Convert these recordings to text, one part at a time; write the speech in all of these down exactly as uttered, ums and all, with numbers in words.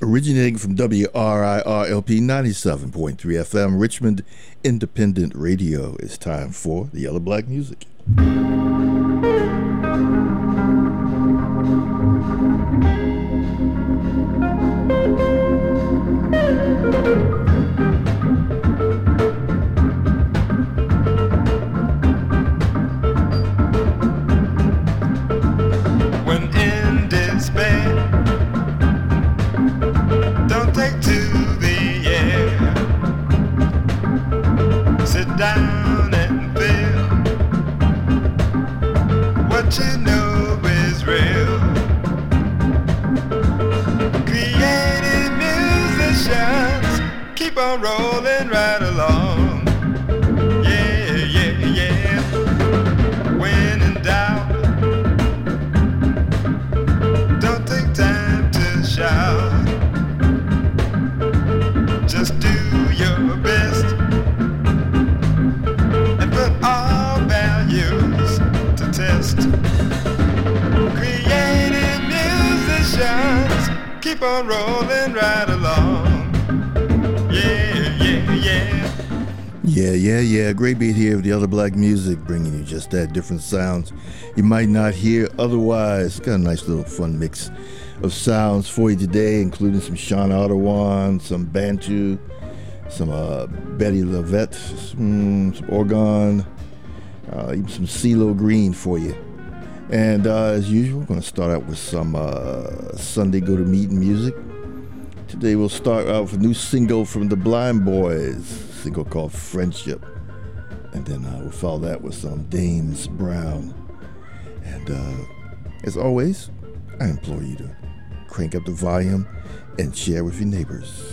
Originating from W R I R L P ninety-seven point three F M, Richmond Independent Radio, it's time for the Yellow Black Music. When in despair, don't take to the air. Sit down and feel what you know is real. Creative musicians keep on rolling right along. Yeah, yeah, yeah. When in doubt, don't take time to shout. Just do your best and put all values to test. Creative musicians keep on rolling right along. Yeah, yeah, yeah. Yeah, yeah, yeah. Great beat here with the Other Black Music, bringing you just that different sounds you might not hear otherwise. Got a nice little fun mix of sounds for you today, including some Sean Ottawan, some Bantu, some uh, Betty Lavette, some, some organ, uh, even some CeeLo Green for you. And uh, as usual, we're going to start out with some uh, Sunday Go to Meeting music. Today we'll start out with a new single from the Blind Boys, a single called Friendship. And then uh, we'll follow that with some Dames Brown. And uh, as always, I implore you to crank up the volume and share with your neighbors.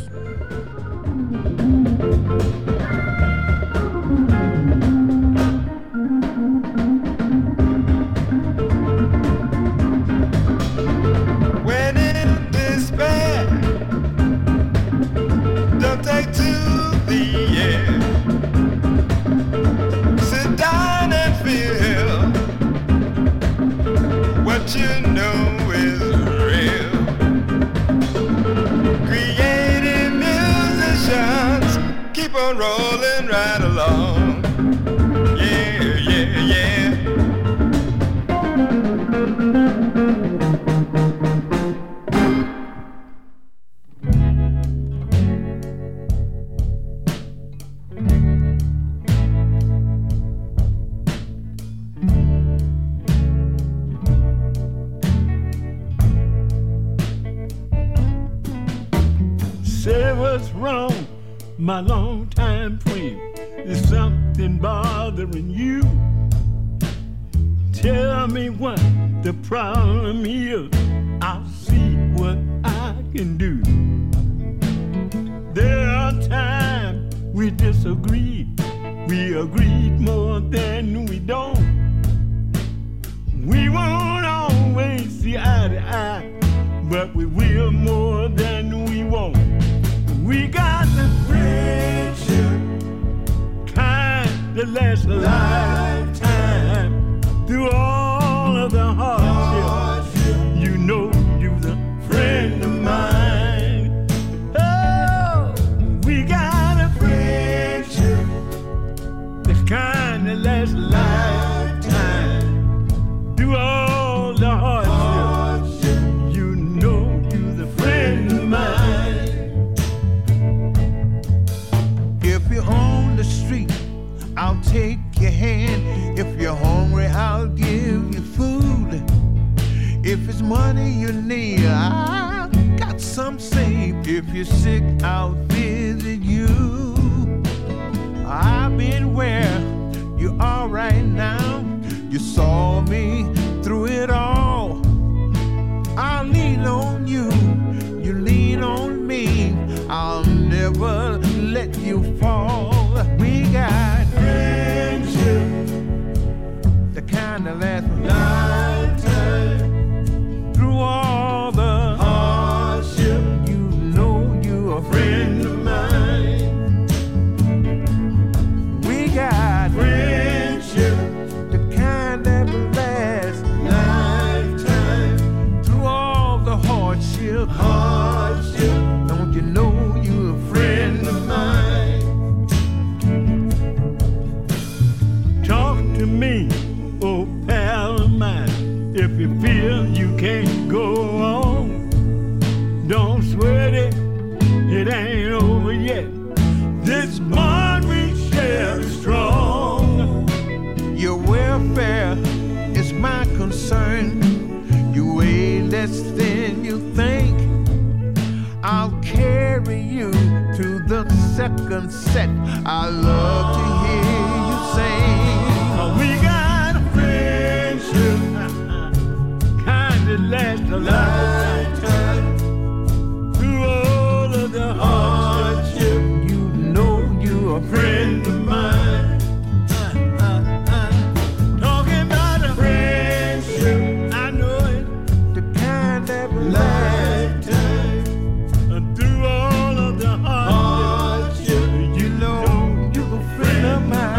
When in despair, don't take to the air. Sit down and feel what you know is real. Creative musicians keep on rolling right along. Yeah, yeah, yeah. Say what's wrong, my longtime friend. Is something bothering you? Tell me what the problem is. I'll see what I can do. There are times we disagree. We agreed more than we don't. We won't always see eye to eye, but we will more than we won't. We got the friendship kind that lasts a lifetime. Through all of the hardship, you know you're the friend of mine. Oh, we got a friendship that's kind that lasts a lifetime. Through all the hardship, you know you're the friend of mine. If you're on the street, I'll take your hand. If you're hungry, I'll give you food. If it's money you need, I got some saved. If you're sick, I'll visit you. I've been where you are right now. You saw me through it all. I'll lean on you, you lean on me. I'll never let you fall. We got friendship, the kind that lasts a lifetime. Through all the hardship, you know you're a friend of mine. We got friendship, the kind that will last a lifetime. it ain't over yet. This bond we share is strong. Your welfare is my concern. You weigh less than you think. I'll carry you to the second set. I love to hear you sing. We got a friendship, kind that lasts a lifetime. Through all of the hardship, you know you're a friend of mine. Uh, uh, uh. Talking about a friendship, I know it, the kind that will last. And through all of the hardship, You know you're a friend of mine.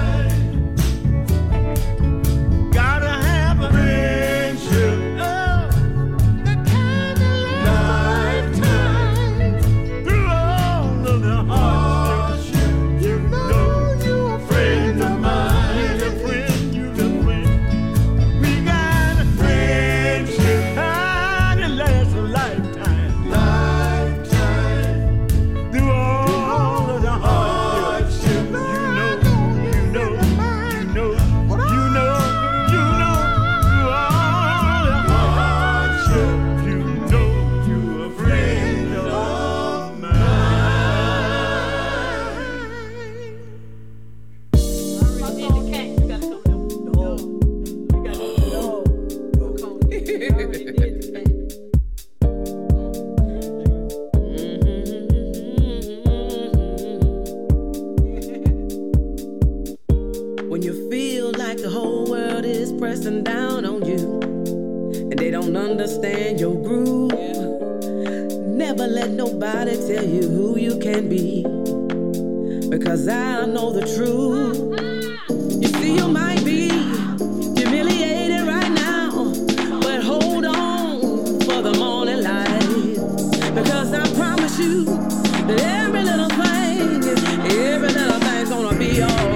gotta have a friendship. Oh, The kind that lasts a lifetime. through all of the hardship, you know you're a friend of mine. You're a friend, you're a friend. We got a friendship, ah, that lasts a lifetime. lifetime. Through all of the hardship, you know, you know, you know, you know, you know. Through all the hardship, you know you're a friend of When you feel like the whole world is pressing down on you and they don't understand your groove, never let nobody tell you who you can be, because I know the truth. You see, you might be humiliated right now, but hold on for the morning light, because I promise you that every little thing, every little thing's gonna be alright.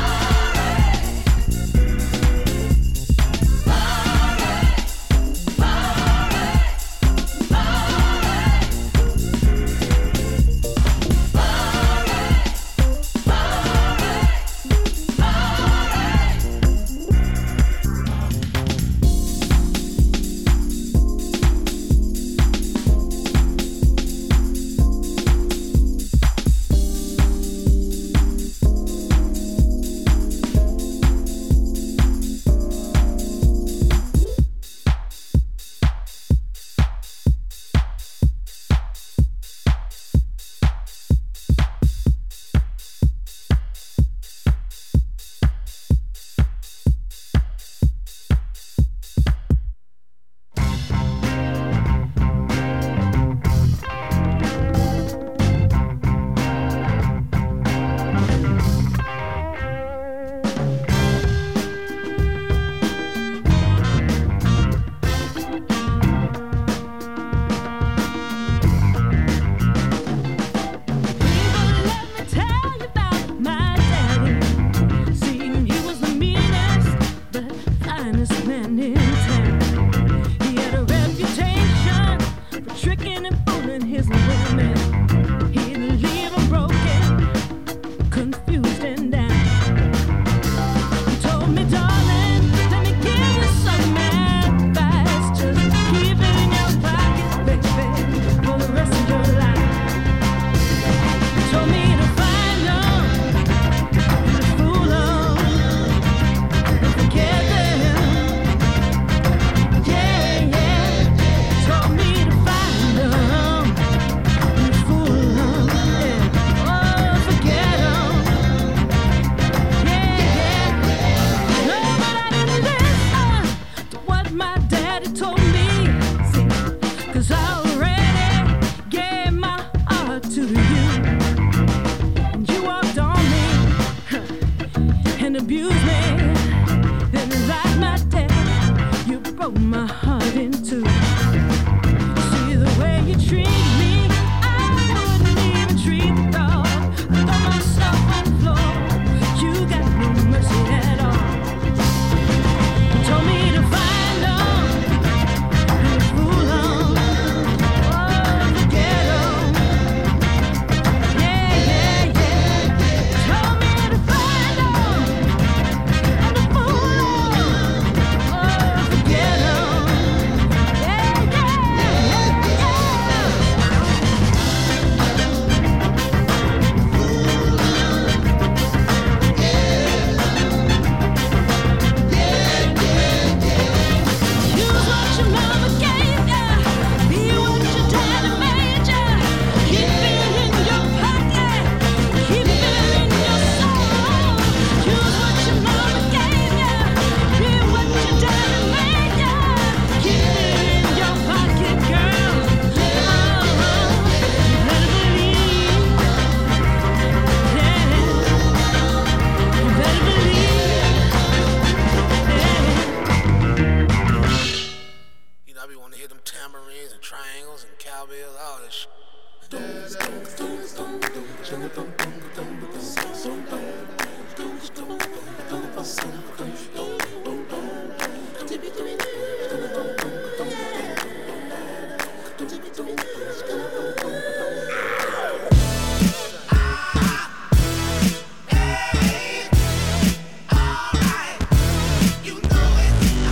Bye. fooling his women. He'd leave them broken, confused and down. He told me, darling, let me give you some advice. Just keep it in your pocket, baby, for the rest of your life. He told me to find them, to fool them, and forget them. Yeah, yeah. Told me to find them, to fool them, yeah. Oh, forget them. Yeah, yeah. No, but I didn't listen to what my daddy told me. See, 'cause I already gave my heart to you. And you walked on me and abused me. Then like my dad, you broke my heart in two. See the way you treat me, I wouldn't even treat the dog. I throw myself on the floor. You got no mercy at all. You told me to find them and fool them. Oh, forget them. Yeah, yeah, yeah. Told me to find them and to fool them. Oh, forget them. Yeah, yeah, yeah, yeah. Use what your mama gave ya, be what your daddy made ya. Keep it in your pocket, keep it in your soul. Use what your mama gave ya, be what your daddy made ya. Keep it in your pocket, girl. Oh, you better believe, yeah. You better believe, yeah. You know, I be wanting to hit them tambourines and triangles and cowbells, all this shit. You know it.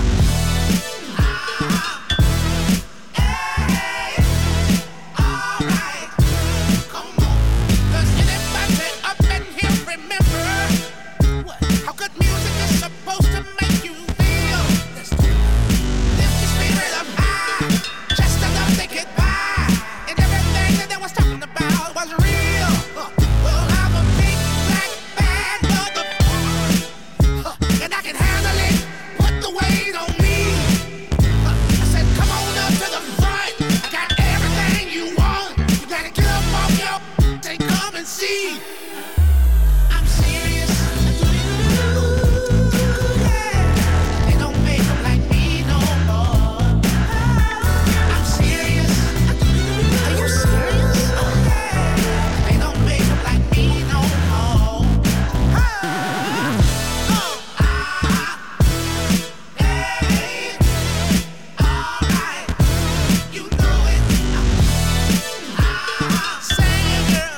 Alright, come on. Does anybody up in here remember how good music is supposed to make you feel? Lift your spirit up high, just enough to get by, and everything that they was talking about was real. Uh, Well, I'm a big black bad motherfucker, uh, and I can handle it. Put the weight on me. Uh, I said, come on up to the front. I got everything you want. You gotta get up off your and come and see. I'm serious. They don't make 'em like me no more. I'm serious. Are you serious? They don't make 'em like me no more. Oh, ah, hey, alright, you know it. Ah, say it, girl.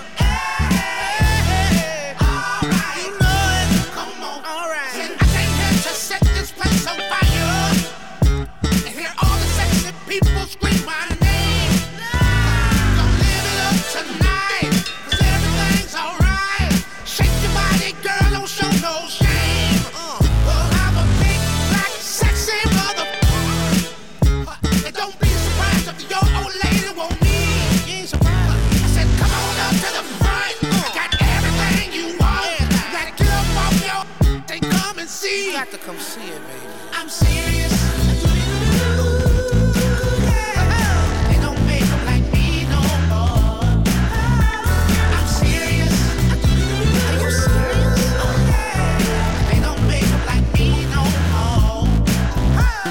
Hey, alright, you know it. Come on, alright. I came here to set this place on fire and hear all the sexy people scream my name. Gonna live it up tonight, 'cause everything's alright. Shake your body, girl, don't show no shame. Uh, well, I'm a big, black, sexy motherfucker. Uh, and don't be surprised if your old lady want me. You ain't surprised. I said, come on up to the front. I got everything you want. You gotta get up off your and come and see. You got to come see it, baby. I'm serious. They don't make 'em like me no more. I'm serious. Are you serious? They don't make 'em like me no more. Ah,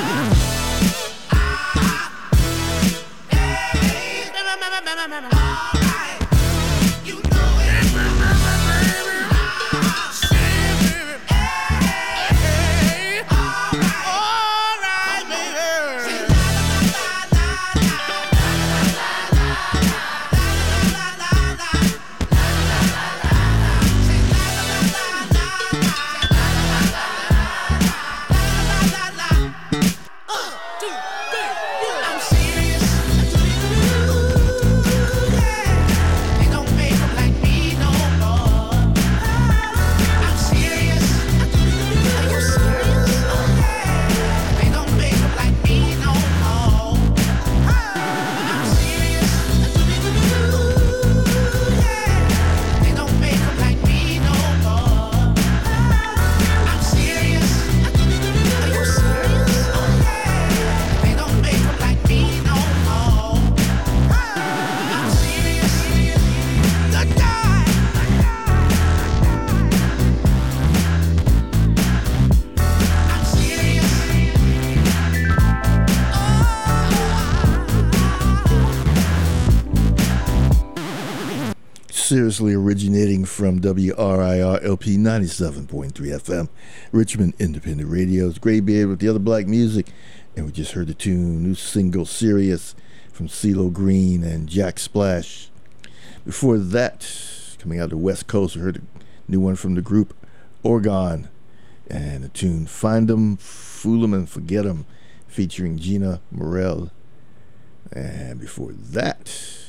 hey, alright, you know it. Ah, say it, hey, alright, alright, baby. Say la la la la la la la la. seriously originating from W R I R L P ninety-seven point three F M, Richmond Independent Radio's Graybeard with the other black music. And we just heard the tune, new single, Serious, from CeeLo Green and Jack Splash. Before that, coming out of the West Coast, we heard a new one from the group Orgon, and the tune Find 'Em, Fool 'Em, and Forget 'Em, featuring Gina Morell. And before that,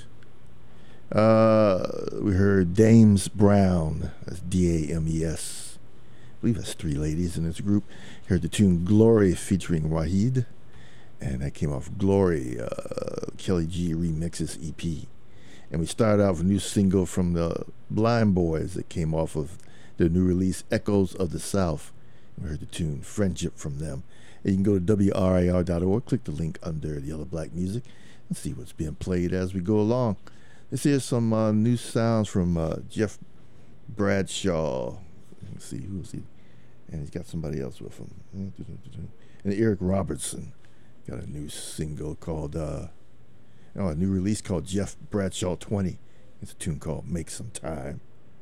uh, we heard Dames Brown, that's D A M E S. I believe that's three ladies in this group. Heard the tune Glory featuring Wahid, and that came off Glory, uh, Kelly G Remixes E P. And we started out with a new single from the Blind Boys that came off of their new release, Echoes of the South. We heard the tune Friendship from them. And you can go to W R I R dot org, click the link under the other black music, and see what's being played as we go along. This here's some uh, new sounds from uh, Jeff Bradshaw. Let's see, who is he? And he's got somebody else with him. And Eric Robertson got a new single called, uh, oh, a new release called Jeff Bradshaw twenty. It's a tune called Make Some Time.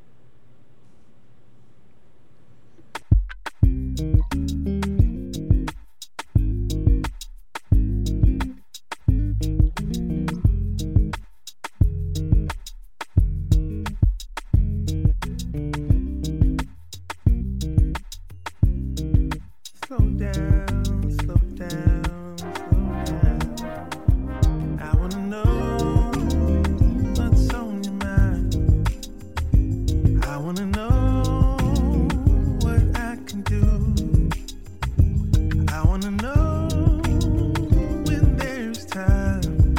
Slow down, slow down, slow down. I wanna know what's on your mind. I wanna know what I can do. I wanna know when there's time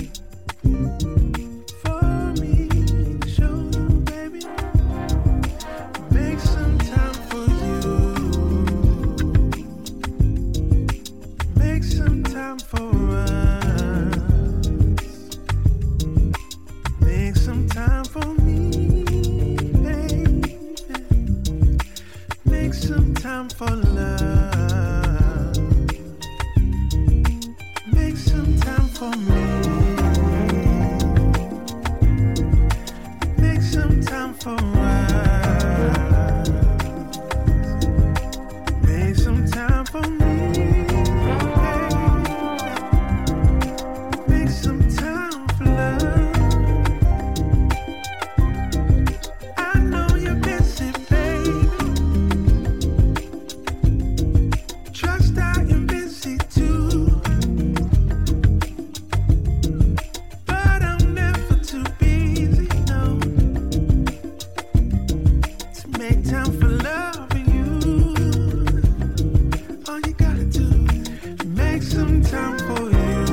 for me to show you, baby. Make some time for you. Make some time for us. Make some time for me, baby. Make some time for love. Make some time for me. Make some time for us. Make some time for me. Make some time for love. I know you're busy, baby. Trust I am busy too. But I'm never too busy, no, to make time for loving you. All you gotta do is make some time for you.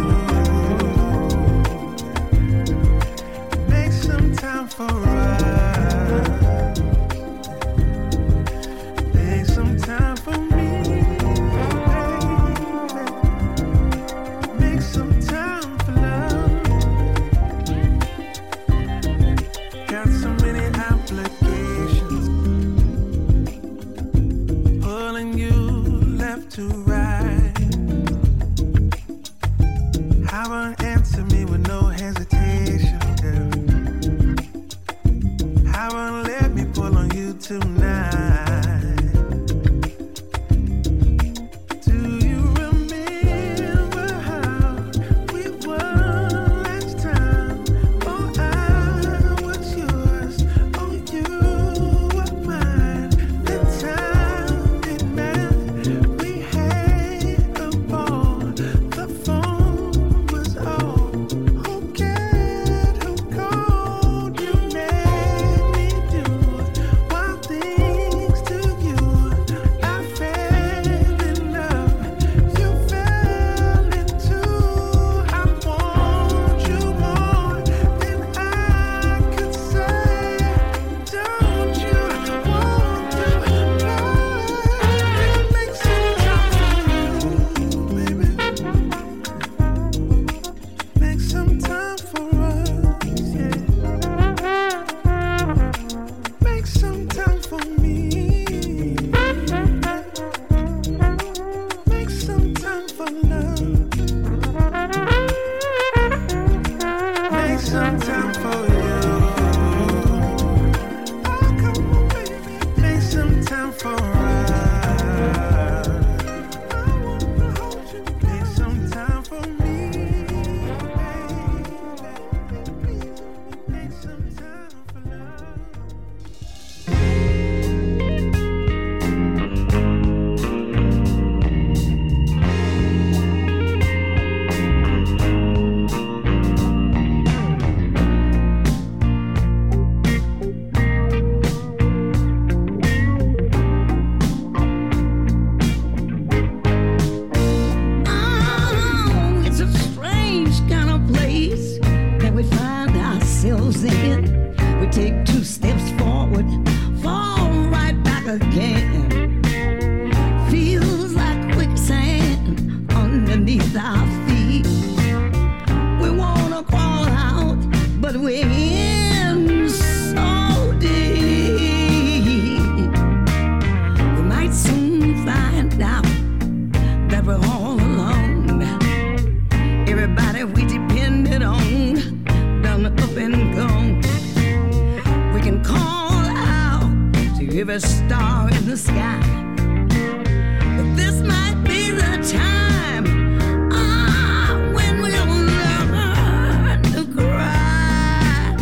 Make some time for us. Make some time for me, baby. Make some time for love. Got so many applications pulling you left to right. How about answer me with no hesitation, girl? How about let me pull on you tonight? Do you remember how we were last time? Oh, I was yours. Oh, you were mine. The time it meant we had a ball. The phone was off. Who cared? Who called? You made me do wild things to you. I fell in love. You fell into. I want you more than I could say. Don't you want to love? Make some time for you, baby. Make some time for us, yeah. Make some time for me. Make some time for love. Make some time for you. goes in. We take two steps forward, fall right back again. Feels like quicksand underneath our feet. We wanna crawl out, but we're in so deep. We might soon find out that we're all alone. Everybody we depended on done up and gone. We can call out to every star in the sky. But this might be the time ah, when we'll learn to cry.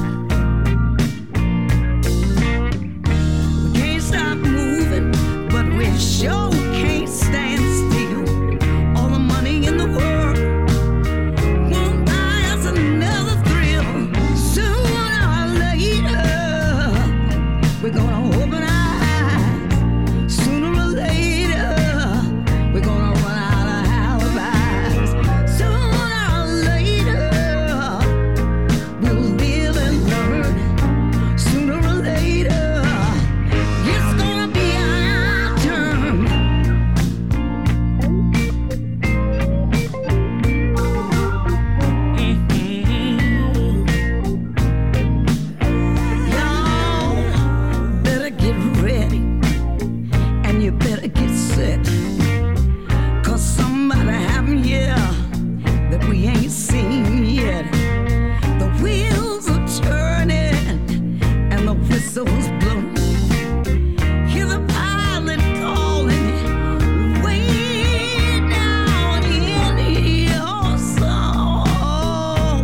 We can't stop moving, but we sure can't stand still. All the money in the world won't buy us another thrill. Sooner or later, we're gonna open our eyes. Sooner or later, we're gonna run out of alibis. Sooner or later, we'll live and learn. Sooner or later, it's gonna be our turn. Y'all better get ready, and you better get set. Cause somebody happened here that we ain't seen yet. The wheels are turning and the whistles blowing. Hear the pilot calling way down in your soul.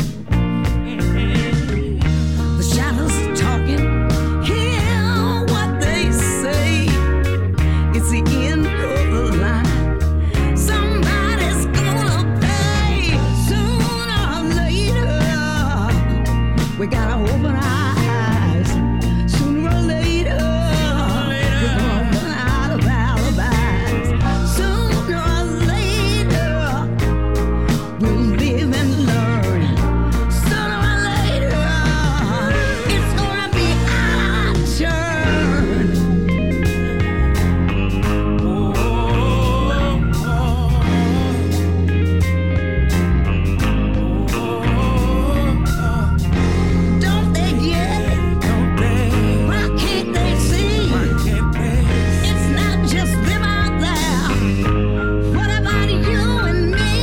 The shadows are talking, hear what they say. It's the end of the line. Somebody's gonna pay. Sooner or later, we gotta open our eyes. Sooner or later, we're gonna run out of alibis. Sooner or later, we'll live and learn. Sooner or later, it's gonna be our turn. Don't they get it? Why can't they see? It's not just them out there. What about you and me?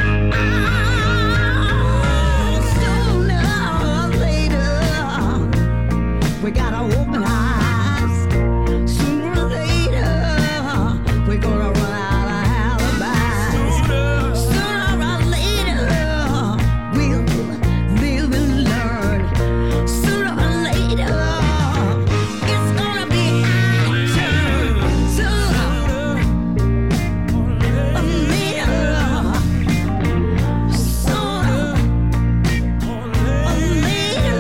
Oh, sooner or later, we gotta open our eyes. Sooner or later, we're gonna run out of alibis. Sooner or later, we'll live and learn. Sooner or later, it's gonna be our turn. Sooner or later, sooner or later,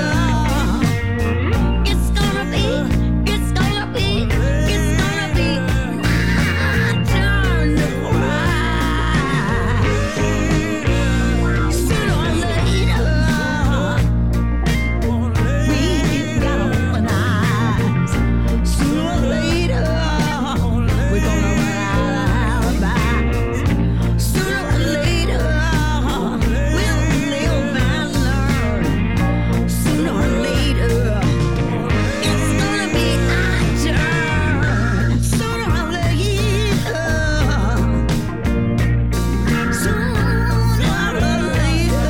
it's gonna be, it's gonna be, it's gonna be our turn to cry. Sooner or later, we gotta open our eyes. Sooner or later, we're gonna run out of alibis. Sooner or later, we'll live and learn. Sooner or later, it's gonna be our turn. Sooner or later, sooner or later,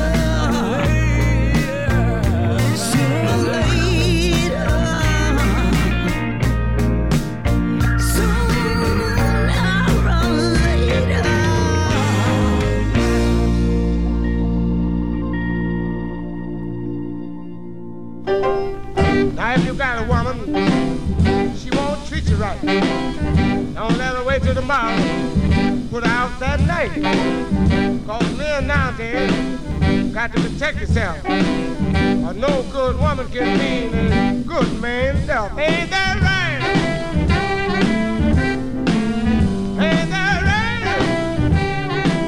sooner or later, Now, if you got a woman, she won't treat you right. Don't let her wait till tomorrow. Put her out that night. Cause men nowadays got to protect yourself. A no good woman can mean a good man's self. Ain't that right? Ain't that right?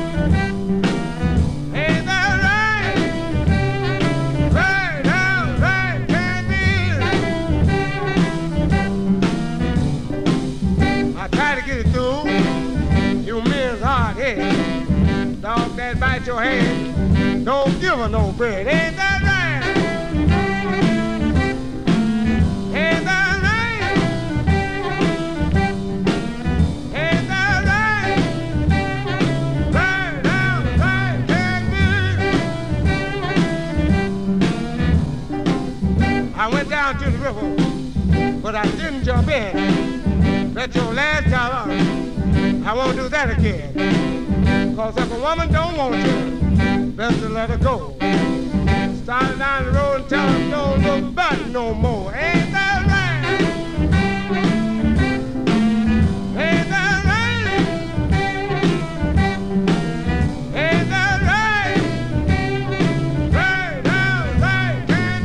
Ain't that right? Right, now, right. woman no bread. Ain't that right? Ain't that right? Ain't that right? Right, right, right, can't be. I went down to the river, but I didn't jump in. Bet your last dollar, I won't do that again. Cause if a woman don't want you, best to let her go. Started down the road and tell her don't look back no more. Ain't that right? Ain't that right? Ain't that right? Right, right, right, can't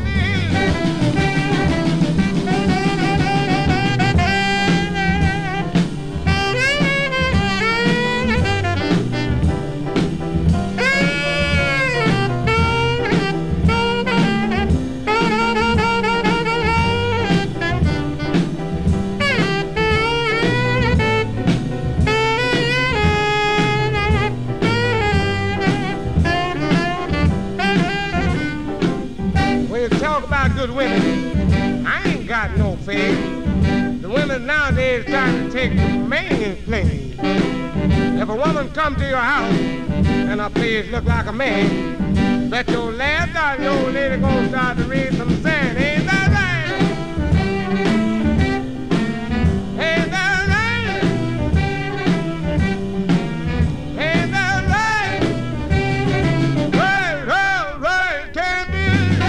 good women, I ain't got no faith. The women nowadays trying to take the man's place. If a woman come to your house and her place look like a man, bet your last dollar the old lady gonna start to raise some sand. Ain't that right? Ain't that right? Ain't that right? Right, right, right, can't be.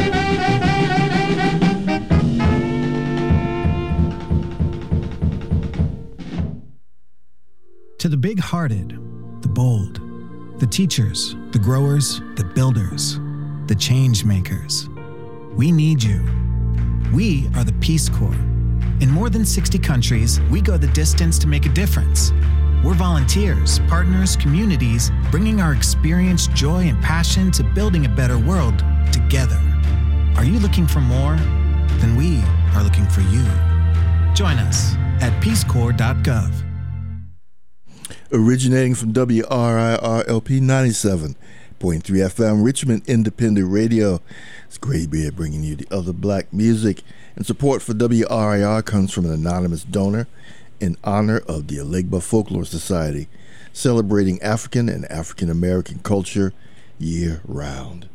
To the big-hearted, the bold, the teachers, the growers, the builders, the change makers, we need you. We are the Peace Corps. In more than sixty countries, we go the distance to make a difference. We're volunteers, partners, communities, bringing our experience, joy, and passion to building a better world together. Are you looking for more? Then we are looking for you. Join us at peace corps dot gov. Originating from W R I R L P ninety-seven point three F M, Richmond Independent Radio. It's Graybeard bringing you the other black music. And support for W R I R comes from an anonymous donor in honor of the Alegba Folklore Society, celebrating African and African American culture year-round.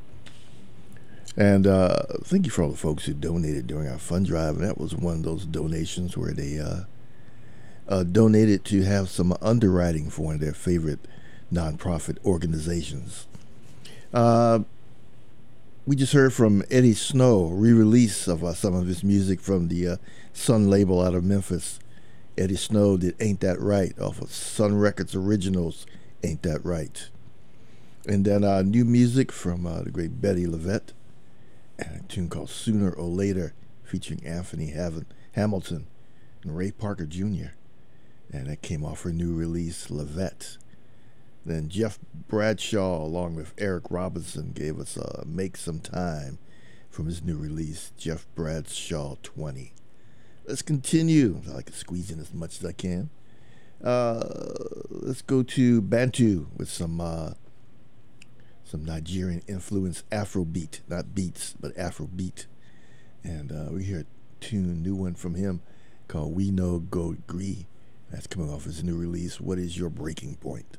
And uh, thank you for all the folks who donated during our fund drive. And that was one of those donations where they uh, uh, donated to have some underwriting for one of their favorite nonprofit organizations. Uh, we just heard from Eddie Snow, re-release of uh, some of his music from the uh, Sun label out of Memphis. Eddie Snow did Ain't That Right off of Sun Records Originals, Ain't That Right. And then uh, new music from uh, the great Betty LaVette, and a tune called Sooner or Later, featuring Anthony Haven, Hamilton and Ray Parker Junior And that came off her new release, LaVette. Then Jeff Bradshaw, along with Eric Robinson, gave us uh, Make Some Time from his new release, Jeff Bradshaw twenty. Let's continue. I like to squeeze in as much as I can. Uh, let's go to Bantu with some uh, some Nigerian influenced Afrobeat, not beats, but Afrobeat. And uh, we hear a tune, new one from him called We No Go Gree. That's coming off his new release, What Is Your Breaking Point?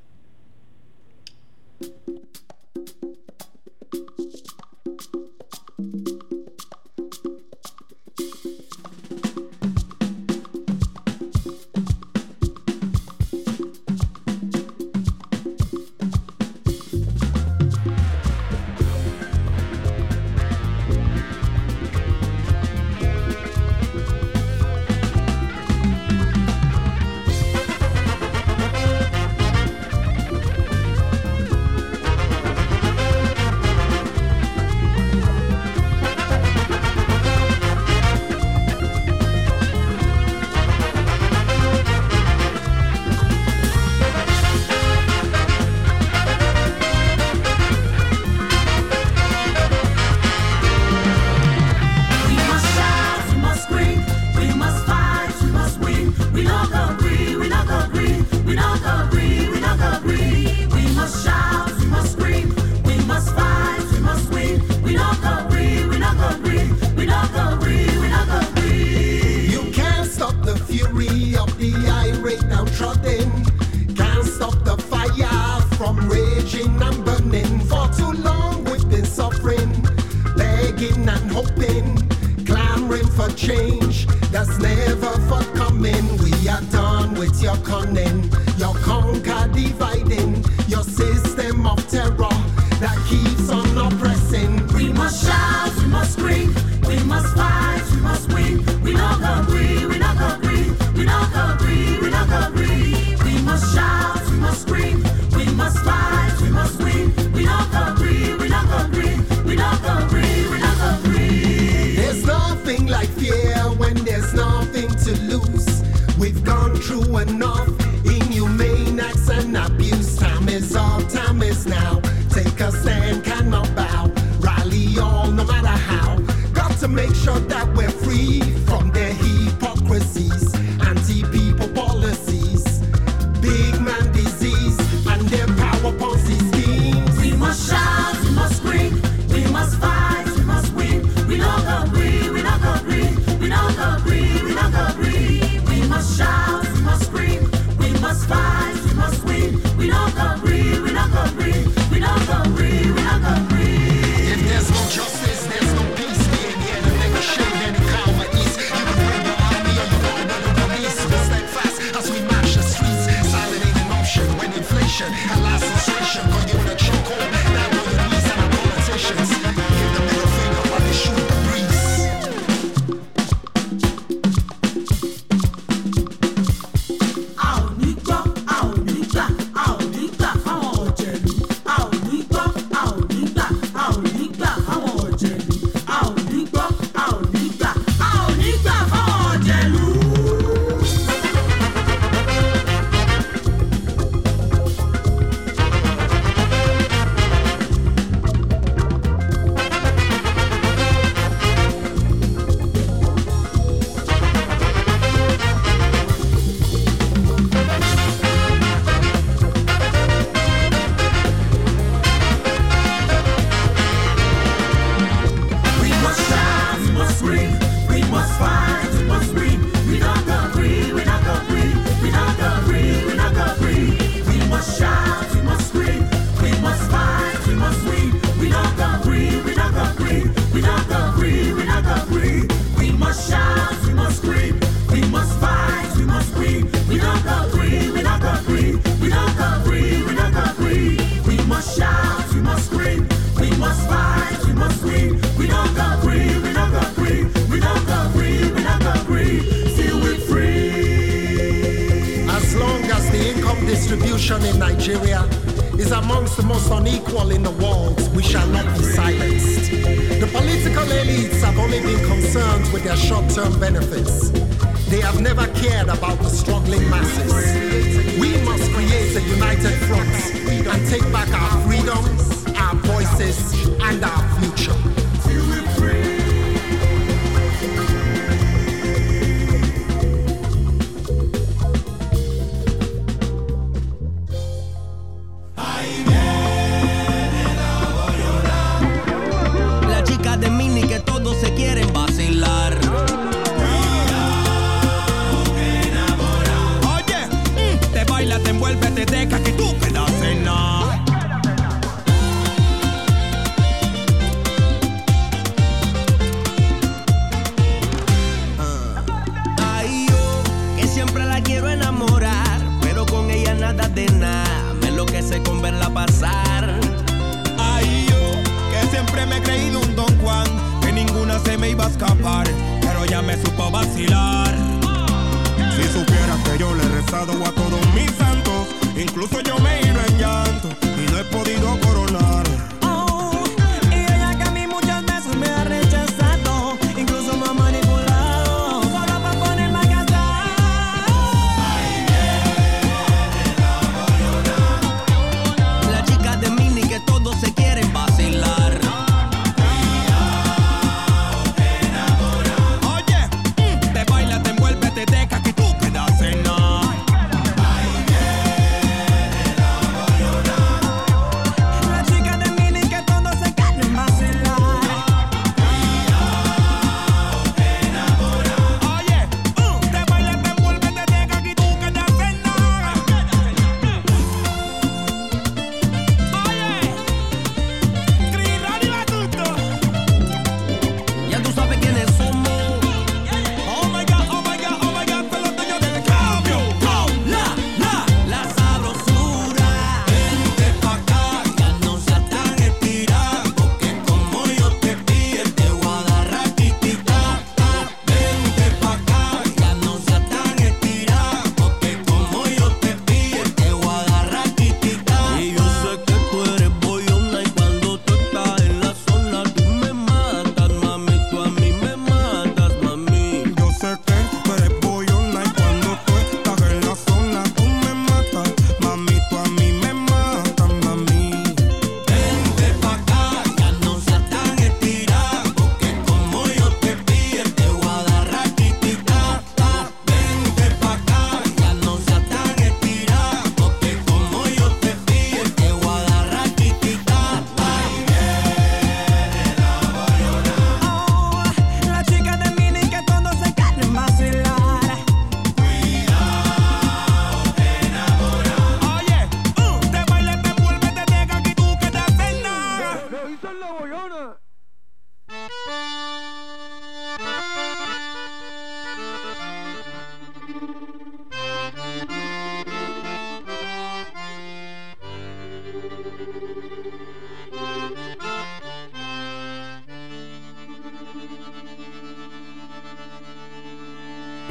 Thank hoping, clamoring for change that's never forthcoming. We are done with your cunning, your conquer dividing, your system of terror that keeps on oppressing. We must shout, we must scream, we must fight, we must win. We not agree, we not agree, we not agree, we not agree. We must shout, we must scream, we must fight, we must win. We not agree, we not agree, we not agree, we not agree. There's nothing like fear when there's nothing to lose. We've gone through enough inhumane acts and abuse. Time is up, time is now. Take a stand, cannot bow. Rally all, no matter how. Got to make sure that we're free from their hypocrisies, anti-people policies, big man disease, and their power policy schemes. We must shout, we must scream, we must fight, we must win. We not agree, we not agree, we not agree, we not agree. We must shout, we must scream, we must fight, we must win. We not agree, we not agree, we not agree, we not agree. If there's no justice, there's no peace. We ain't here to negotiate any calm or ease. You can bring your army or your own the police. We'll stand fast as we march the streets. Silent ain't an option when inflation and last frustration got you in a chokehold. Now we're your knees and our politicians. Give the middle finger while they shoot the breeze. A ò ní gbọ́, a ò ní gbà, a ò ní gbà fáwọn ọ̀jẹ̀lú. A ò ní gbọ́, a ò ní gbà, a ò ní gbà fáwọn ọ̀jẹ̀lú. A ò ní gbọ́, a ò ní gbà, a ò ní gbà fáwọn ọ̀jẹ̀lú. We must shout, we must scream, we must fight, we must win. We not agree, we not agree, we not agree, we not agree. We must shout, we must scream, we must fight, we must win. We not agree, we not agree, we not agree, we not agree. We must shout, we must scream, we must fight, we must win. We not agree, we not agree, we not agree, we not agree. We must shout, we must scream, we must fight, we must win. We don't agree, we don't agree, we don't agree, we don't agree. Till we're free. As long as the income distribution in Nigeria is amongst the most unequal in the world, we shall not be silenced. The political elites have only been concerned with their short-term benefits. They have never cared about the struggling masses. We must create a united front and take back our freedoms, our voices, and our future. Till we're free. La chica de mini que todos se quieren vacilar. Oye, mm, te baila, te envuelve, te deja que tú quedas en nada. Ay, yo, que siempre la quiero enamorar, pero con ella nada de nada, me enloquece con verla pasar. Ay, yo, que siempre me he creído un Don Juan, que ninguna se me iba a escapar, pero ya me supo vacilar. Si supieras que yo le he rezado a todos mis santos, incluso yo me he ido en llanto y no he podido coronar. Oh, y ella que a mí muchas veces me ha rechazado, incluso me ha manipulado, solo para ponerme a cantar. La chica de mini que todos se quieren vacilar. Oye, mm, te baila, te envuelve, te deja que tú quedas en nada.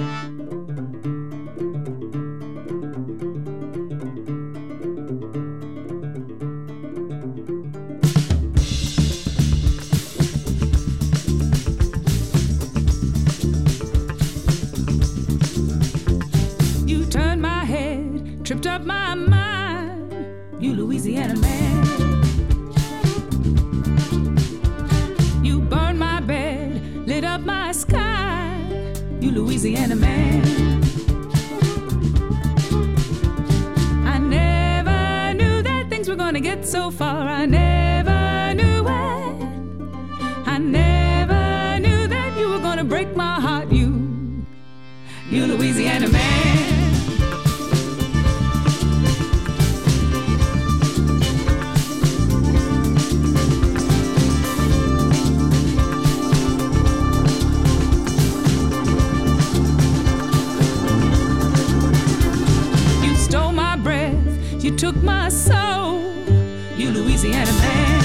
You turned my head, tripped up my mind. You Louisiana man. You burned my bed, lit up my sky. You Louisiana man. I never knew that things were gonna get so far. I never knew it. I never knew that you were gonna break my heart. You, you Louisiana man. You took my soul, you Louisiana man.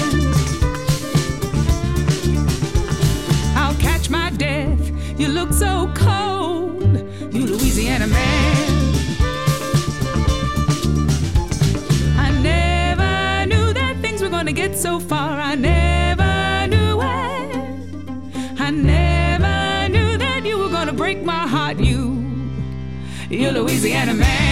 I'll catch my death, you look so cold, you Louisiana man. I never knew that things were gonna get so far. I never knew it. I never knew that you were gonna break my heart. You, you Louisiana man.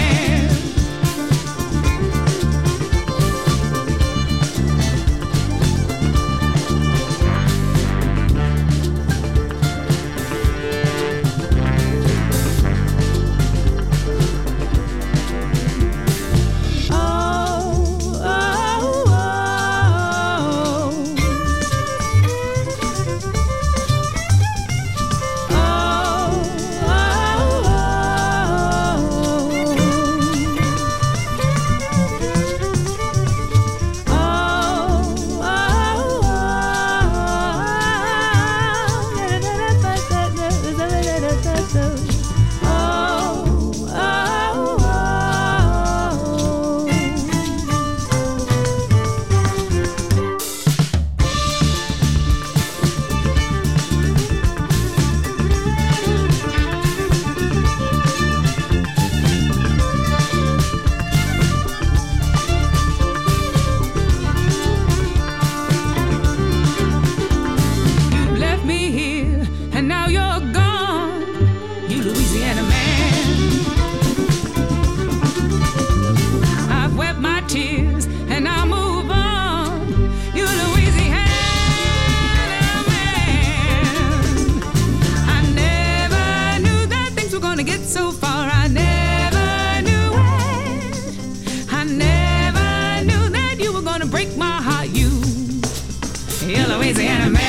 Louisiana man.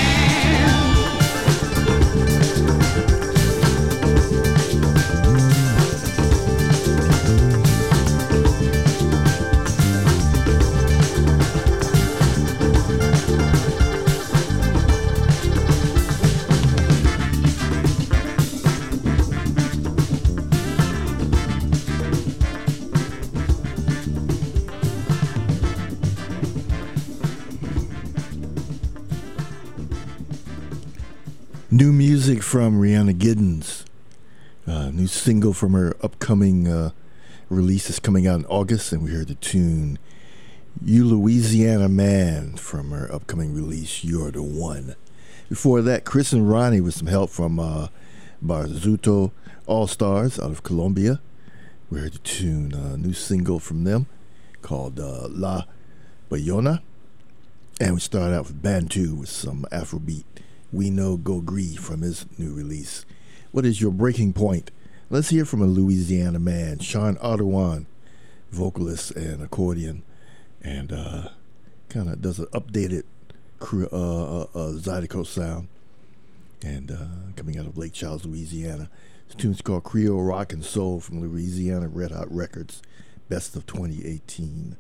New music from Rihanna Giddens. Uh, new single from her upcoming uh, release is coming out in August, and we heard the tune You Louisiana Man from her upcoming release, You're the One. Before that, Chris and Ronnie with some help from uh, Barzuto All-Stars out of Colombia. We heard the tune, a uh, new single from them called uh, La Bayona. And we started out with Bantu with some Afrobeat. We Know Go Gree from his new release. What is your breaking point? Let's hear from a Louisiana man, Sean Ardoin, vocalist and accordion, and uh, kind of does an updated uh, uh, uh, Zydeco sound, and uh, coming out of Lake Charles, Louisiana. This tune's called Creole Rock and Soul from Louisiana Red Hot Records, best of twenty eighteen.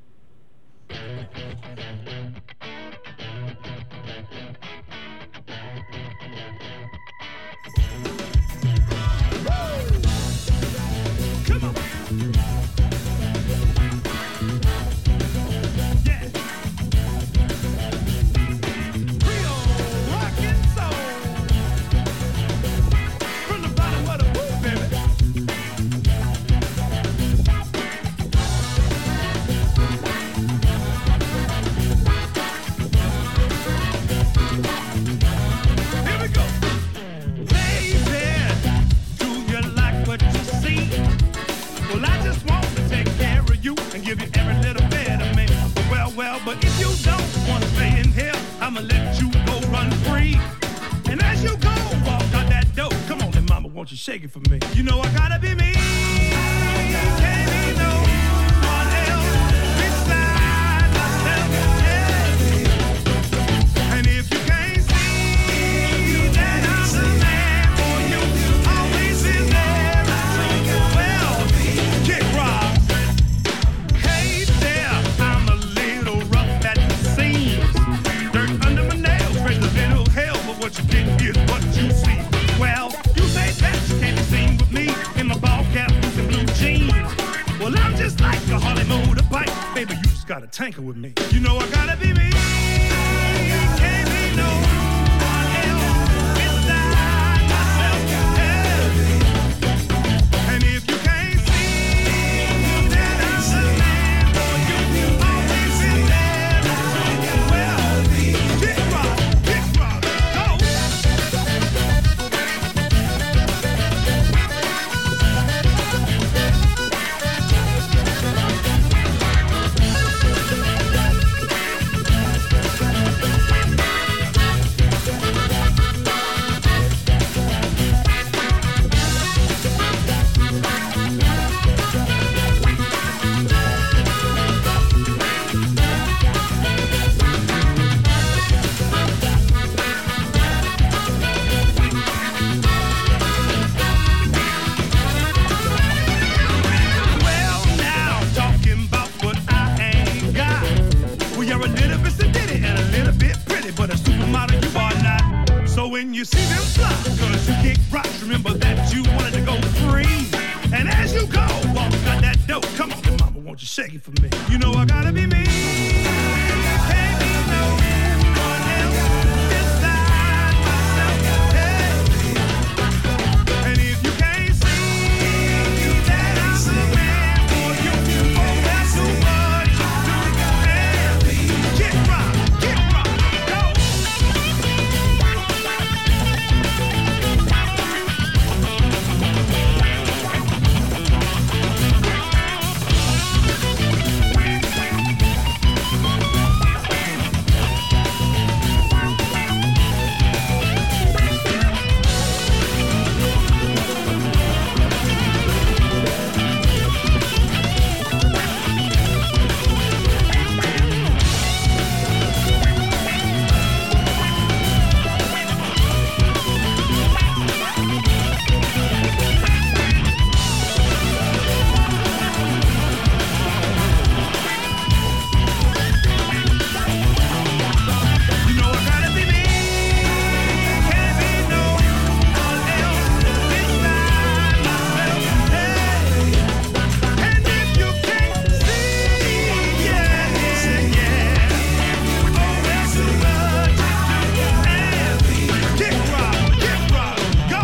Come on. Yeah. Creole rock and soul. From the bottom of the boot, won't you shake it for me? You know I gotta be me. Can't be no one else beside myself. Yeah. And if you can't see that I'm the man for you, always been there. Well, kick rock. Hey there, I'm a little rough at the seams. Dirt under my nails, raise a little hell, but what you get is what you see. Well, you say that you can't be seen with me in my ball cap, boots and blue jeans. Well, I'm just like a Harley motorbike, baby. You just got a tanker with me. You know I gotta be me. Can't be no one else beside myself. Yeah. And if you can't see that I'm the man for you, always been there. Well, kick rock, kick rock, go. Well, now talking about what I ain't got. Well, you're a little bit sedity and a little bit pretty, but a supermodel you are not. So when you see them fly, cause you kick rocks, remember that you wanted to go free. And as you go, walk out that door. Come on, mama, won't you shake it for me? You know I gotta be me. Can't be no one else beside myself. Yeah. And if you can't see that I'm the man for you, oh, that's too much to do. Yeah. Kick rock, kick rock, go. You know I gotta be me. Can't be no one else beside myself. Hey. And if you can't see, yeah, yeah, yeah. Oh, that's too much to do. And kick rock, kick rock, go.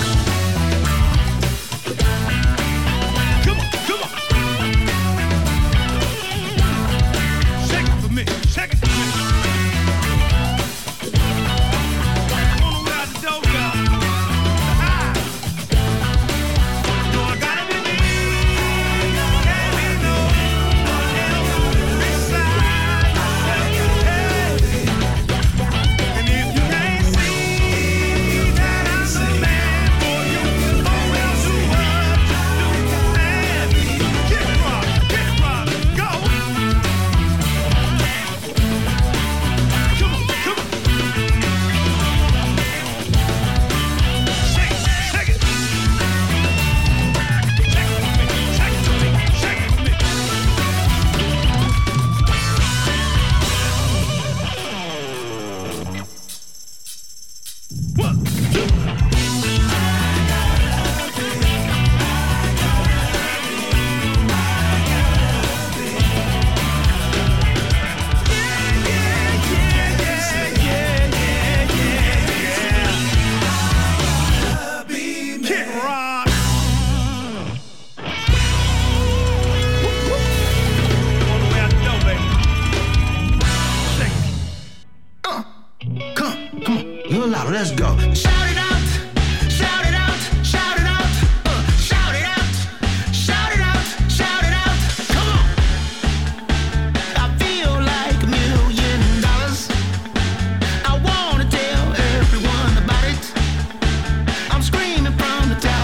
Come on, come on. Shake it for me, shake it for me. On the way out the door, y'all. Ah. No, I gotta be me. Can't be no one else beside myself. Hey. And if you can't see that I'm the man for you, oh, well, too much to do. And kick rock, kick rock, go. Come on, come on. Shake it, shake it. Shake it for me, shake it for me, shake it for me. One, two. Kick rock. On the way out the door, baby. Shake it. Come, come on, a little louder, let's go. Shout it out, shout it out, shout it out, uh, shout it out, shout it out, shout it out. Come on. I feel like a million dollars. I wanna tell everyone about it. I'm screaming from the top.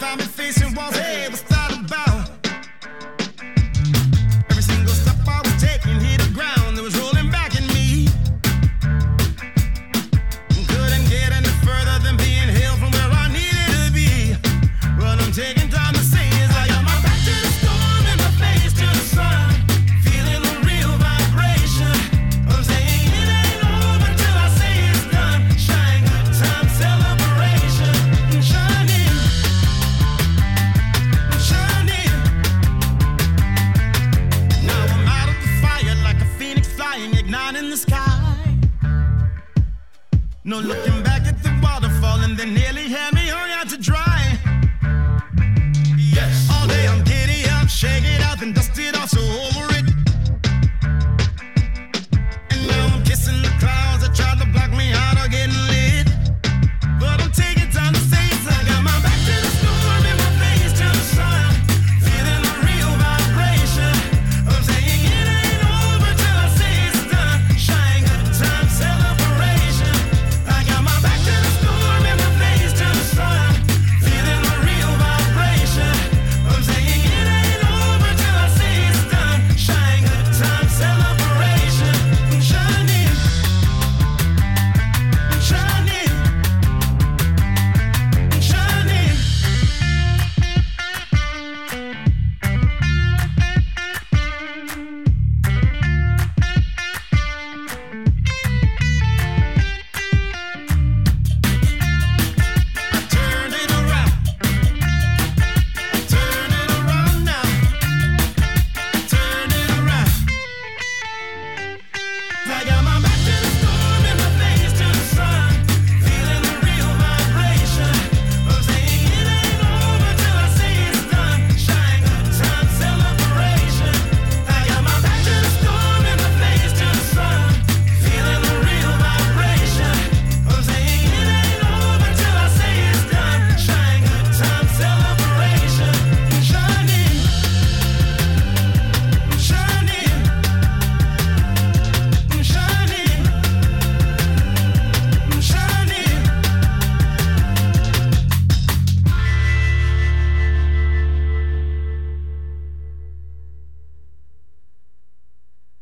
find me facing walls